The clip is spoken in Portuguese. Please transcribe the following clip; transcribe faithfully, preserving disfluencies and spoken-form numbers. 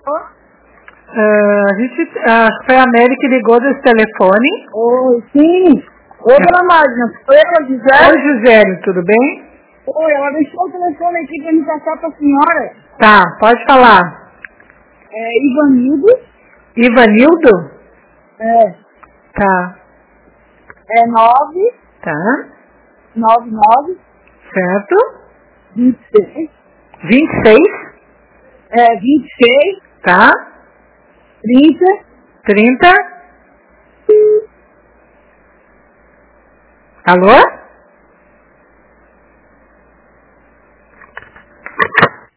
Uh, a gente, uh, foi a Mary que ligou desse telefone. Oi, sim. Oi, dona Magna. Oi, ela Gisele. Oi, Gisele, tudo bem? Oi, ela deixou o telefone aqui pra me passar pra senhora. Tá, pode falar. É Ivanildo. Ivanildo? É. Tá. É nove. Tá. Nove, nove. Certo. Vinte e seis. Vinte e seis. É, vinte e seis. Tá. Trinta. Trinta. Alô?